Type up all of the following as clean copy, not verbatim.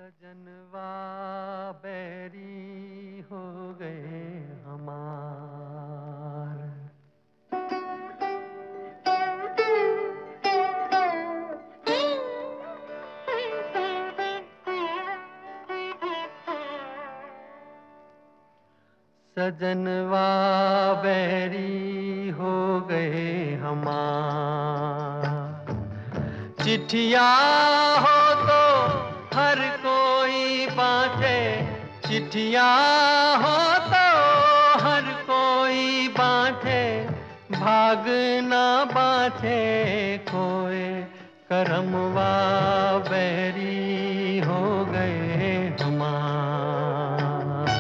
सजनवा बैरी हो गए हमार। सजनवा बैरी हो गए हमार। चिट्ठिया हो तो हर कोई बाँटे, चिट्ठिया हो तो हर कोई बाँटे, भाग ना बाँटे कोई। करमवा बैरी हो गए हमार।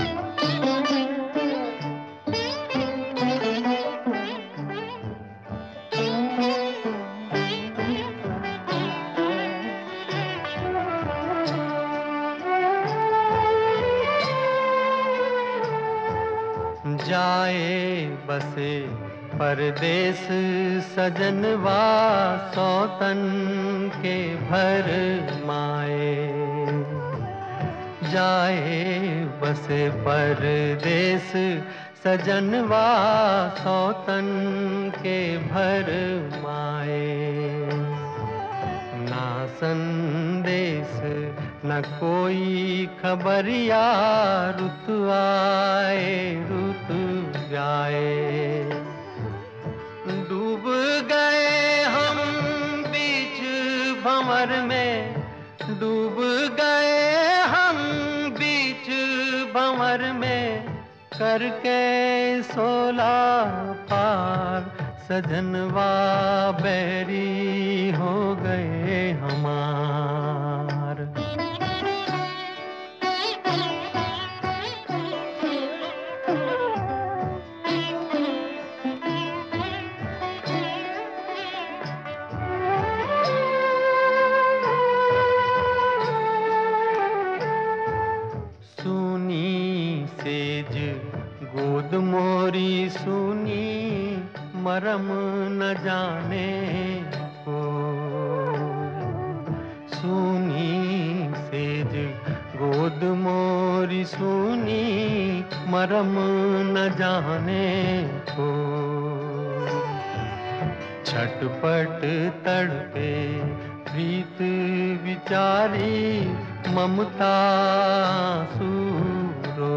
जाए बसे परदेस सजनवा, सौतन के भर माए। जाए बसे परदेस सजनवा, सौतन के भर माए। ना संदेश न कोई खबरिया, रुत आए रुत जाए। डूब गए हम बीच भंवर में, डूब गए हम बीच भंवर में, करके सोला पार। सजनवा बैरी हो गए हमार। सुनी सेज गोद मोरी सुनी, मरम न जाने को। सुनी सेज गोद मोरी सुनी, मरम न जाने को। छटपट तड़पे प्रीत विचारी, ममता सूरो।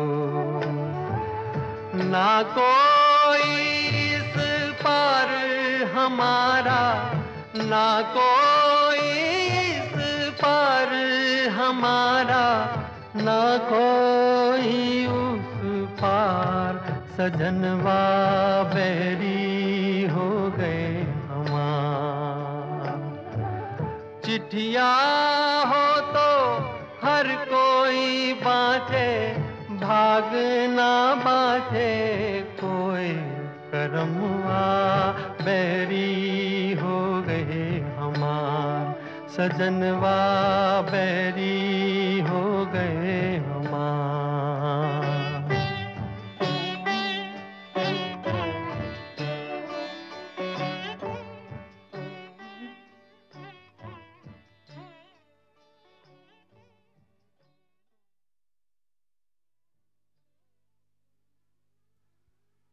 ना कोई इस पार हमारा, ना कोई इस पार हमारा, ना कोई उस पार। सजनवा बैरी हो गए हमार। चिट्ठिया हो तो हर कोई बाँटे, भाग ना बाँटे कोई। करमवा बैरी हो गए हमार। सजनवा बैरी हो गए हमार।